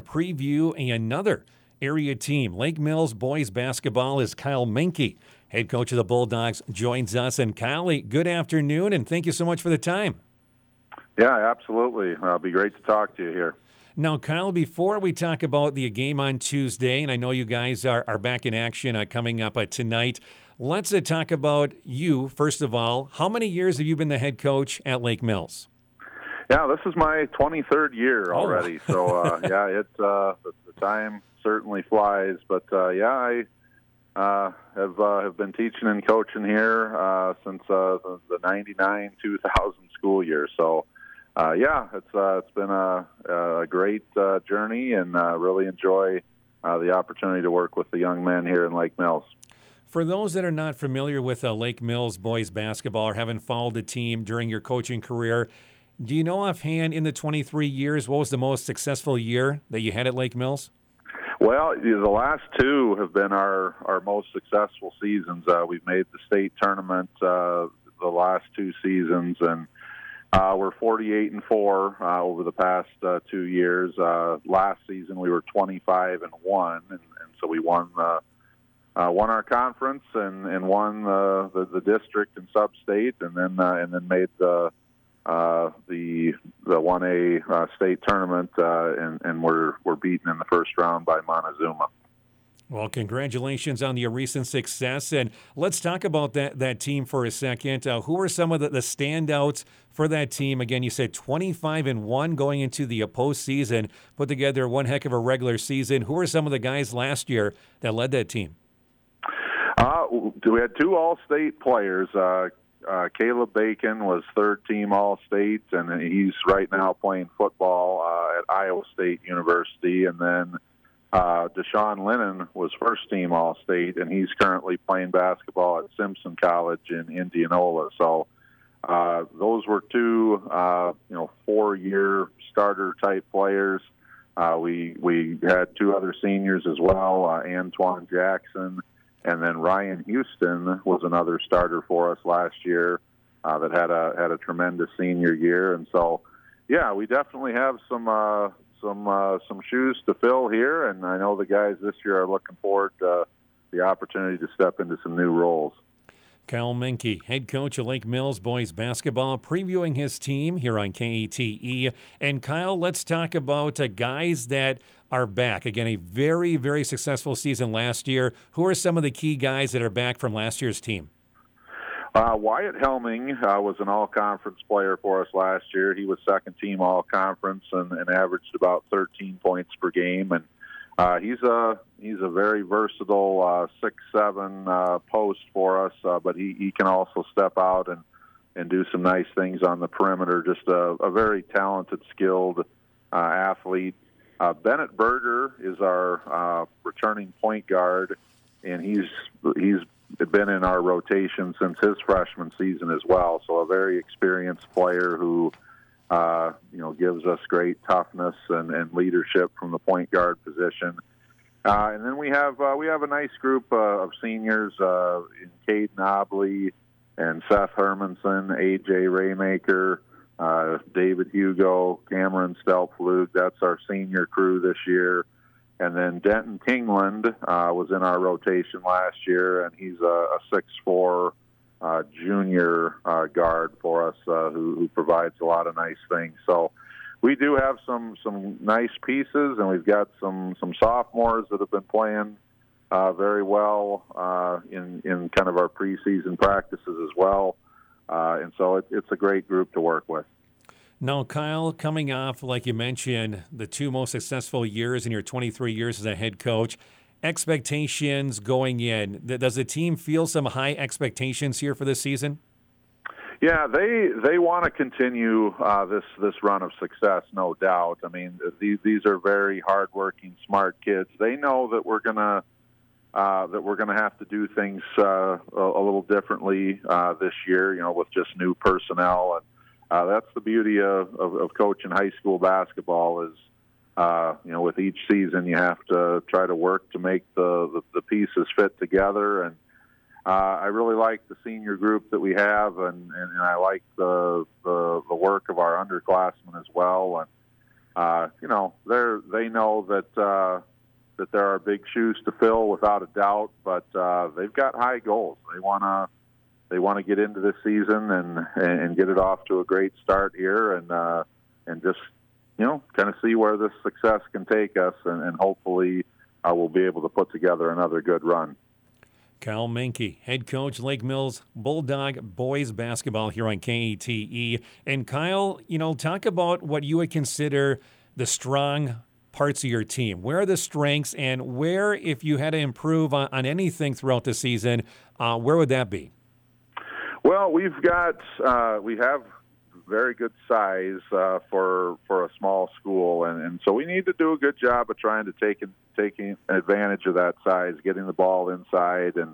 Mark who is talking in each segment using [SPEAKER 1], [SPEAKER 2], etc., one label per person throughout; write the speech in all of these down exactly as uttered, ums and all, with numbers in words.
[SPEAKER 1] preview another area team. Lake Mills boys basketball is Kyle Menke, head coach of the Bulldogs, joins us. And Kyle, good afternoon, and thank you so much for the time.
[SPEAKER 2] Yeah, absolutely. It'll be great to talk to you here.
[SPEAKER 1] Now, Kyle, before we talk about the game on Tuesday, and I know you guys are, are back in action uh, coming up uh, tonight, let's uh, talk about you, first of all. How many years have you been the head coach at Lake Mills?
[SPEAKER 2] Yeah, this is my twenty-third year already. Oh. so, uh, yeah, it, uh, the, the time certainly flies. But, uh, yeah, I uh, have uh, have been teaching and coaching here uh, since uh, the ninety-nine two thousand school year. So, Uh, yeah, it's uh, it's been a, a great uh, journey, and uh, really enjoy uh, the opportunity to work with the young men here in Lake Mills.
[SPEAKER 1] For those that are not familiar with uh, Lake Mills boys basketball or haven't followed the team during your coaching career, do you know offhand in the twenty-three years, what was the most successful year that you had at Lake Mills?
[SPEAKER 2] Well, the last two have been our, our most successful seasons. Uh, we've made the state tournament uh, the last two seasons, and Uh, we're forty-eight and four uh, over the past uh, two years. Uh, last season we were twenty-five and one, and, and so we won uh, uh, won our conference and, and won uh, the the district and sub-state, and then uh, and then made the uh, the the one A uh, state tournament, uh, and and we're we're beaten in the first round by Montezuma.
[SPEAKER 1] Well, congratulations on your recent success, and let's talk about that, that team for a second. Uh, who are some of the, the standouts for that team? Again, you said twenty-five and one going into the postseason, put together one heck of a regular season. Who are some of the guys last year that led that team?
[SPEAKER 2] Uh, we had two All-State players. Uh, uh, Caleb Bacon was third-team All-State, and he's right now playing football uh, at Iowa State University, and then Uh, Deshaun Lennon was first-team All-State, and he's currently playing basketball at Simpson College in Indianola. So uh, those were two, uh, you know, four-year starter-type players. Uh, we we had two other seniors as well, uh, Antoine Jackson, and then Ryan Houston was another starter for us last year uh, that had a had a tremendous senior year. And so, yeah, we definitely have some. Uh, Some uh, some shoes to fill here, and I know the guys this year are looking forward to uh, the opportunity to step into some new roles.
[SPEAKER 1] Kyle Menke, head coach of Lake Mills boys basketball, previewing his team here on K A T E. And Kyle, let's talk about uh, guys that are back. Again, a very, very successful season last year. Who are some of the key guys that are back from last year's team?
[SPEAKER 2] Uh, Wyatt Helming uh, was an all-conference player for us last year. He was second-team all-conference and, and averaged about thirteen points per game. And uh, he's a he's a very versatile uh, six seven uh, post for us, uh, but he, he can also step out and, and do some nice things on the perimeter. Just a, a very talented, skilled uh, athlete. Uh, Bennett Berger is our uh, returning point guard, and he's he's been in our rotation since his freshman season as well. So a very experienced player who, uh, you know, gives us great toughness and, and leadership from the point guard position. Uh, and then we have uh, we have a nice group uh, of seniors uh, in Caden Obley and Seth Hermanson, A J Raymaker, uh, David Hugo, Cameron Stelpflug. That's our senior crew this year. And then Denton Kingland uh, was in our rotation last year, and he's a, a six four uh, junior uh, guard for us uh, who, who provides a lot of nice things. So we do have some some nice pieces, and we've got some, some sophomores that have been playing uh, very well uh, in, in kind of our preseason practices as well. Uh, and so it, it's a great group to work with.
[SPEAKER 1] Now, Kyle, coming off, like you mentioned, the two most successful years in your twenty-three years as a head coach, expectations going in, does the team feel some high expectations here for this season?
[SPEAKER 2] Yeah, they they want to continue uh, this this run of success, no doubt. I mean, these these are very hardworking, smart kids. They know that we're gonna uh, that we're gonna have to do things uh, a, a little differently uh, this year. You know, with just new personnel, and uh, that's the beauty of, of, of coaching high school basketball. Is uh, you know, with each season, you have to try to work to make the the, the pieces fit together. And Uh, I really like the senior group that we have, and, and, and I like the, the the work of our underclassmen as well. And uh, you know, they're they know that uh, that there are big shoes to fill without a doubt, but uh, they've got high goals. They want to they want to get into this season and and get it off to a great start here, and uh, and just you know kind of see where this success can take us, and, and hopefully uh, we'll be able to put together another good run.
[SPEAKER 1] Kyle Menke, head coach, Lake Mills Bulldog boys basketball here on K E T E. And Kyle, you know, talk about what you would consider the strong parts of your team. Where are the strengths, and where, if you had to improve on, on anything throughout the season, uh, where would that be?
[SPEAKER 2] Well, we've got uh, we have very good size uh, for for a small school, and, and so we need to do a good job of trying to take taking advantage of that size, getting the ball inside, and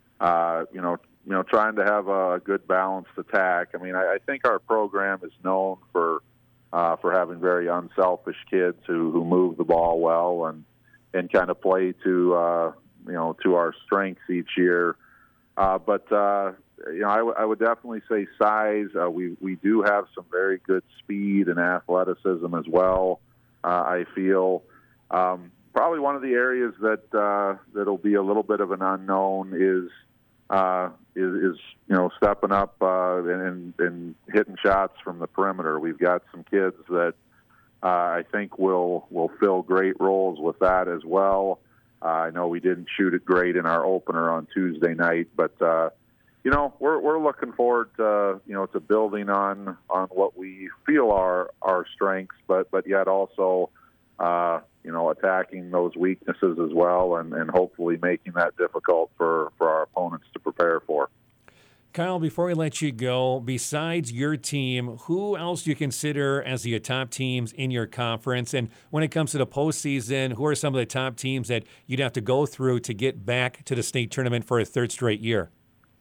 [SPEAKER 2] uh, you know you know trying to have a good balanced attack. I mean, I, I think our program is known for uh, for having very unselfish kids who, who move the ball well and and kind of play to uh, you know to our strengths each year. Uh, but uh, you know, I, w- I would definitely say size. Uh, we we do have some very good speed and athleticism as well. Uh, I feel um, probably one of the areas that uh, that'll be a little bit of an unknown is uh, is, is you know stepping up uh, and, and hitting shots from the perimeter. We've got some kids that uh, I think will will fill great roles with that as well. Uh, I know we didn't shoot it great in our opener on Tuesday night, but uh, you know we're we're looking forward to you know to building on on what we feel are our strengths, but but yet also uh, you know attacking those weaknesses as well, and, and hopefully making that difficult for, for our opponents to prepare for.
[SPEAKER 1] Kyle, before we let you go, besides your team, who else do you consider as the top teams in your conference? And when it comes to the postseason, who are some of the top teams that you'd have to go through to get back to the state tournament for a third straight year?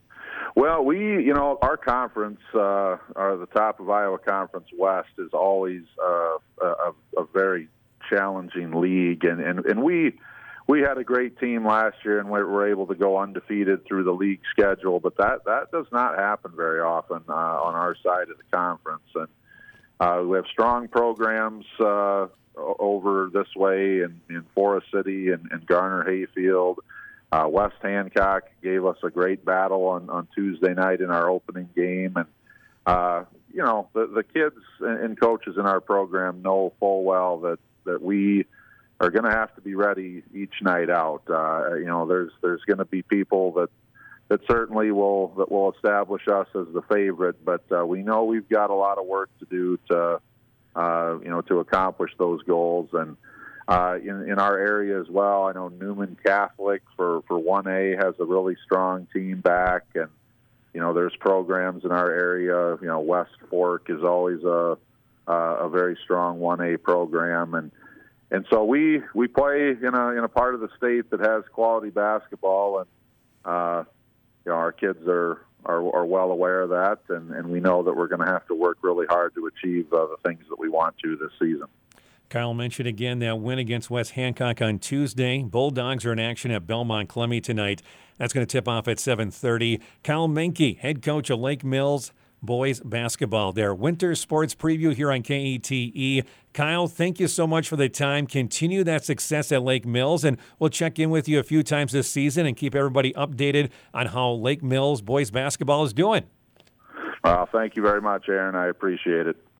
[SPEAKER 2] Well, we, you know, our conference, uh, or the top of Iowa Conference West, is always uh, a, a very challenging league, and, and, and we we had a great team last year, and we were able to go undefeated through the league schedule. But that, that does not happen very often uh, on our side of the conference. And uh, we have strong programs uh, over this way in, in Forest City and, and Garner Hayfield. Uh, West Hancock gave us a great battle on, on Tuesday night in our opening game. And, uh, you know, the, the kids and coaches in our program know full well that, that we are going to have to be ready each night out. Uh, you know, there's there's going to be people that that certainly will that will establish us as the favorite, but uh, we know we've got a lot of work to do to uh, you know to accomplish those goals. And uh, in in our area as well, I know Newman Catholic for for one A has a really strong team back, and you know there's programs in our area. You know, West Fork is always a a very strong one A program, and And so we, we play in a in a part of the state that has quality basketball, and uh, you know our kids are, are are well aware of that, and, and we know that we're going to have to work really hard to achieve uh, the things that we want to this season.
[SPEAKER 1] Kyle mentioned again that win against West Hancock on Tuesday. Bulldogs are in action at Belmont Clemmy tonight. That's going to tip off at seven thirty. Kyle Menke, head coach of Lake Mills boys basketball. Their winter sports preview here on K E T E. Kyle, thank you so much for the time. Continue that success at Lake Mills, and we'll check in with you a few times this season and keep everybody updated on how Lake Mills boys basketball is doing.
[SPEAKER 2] Well, thank you very much, Aaron. I appreciate it.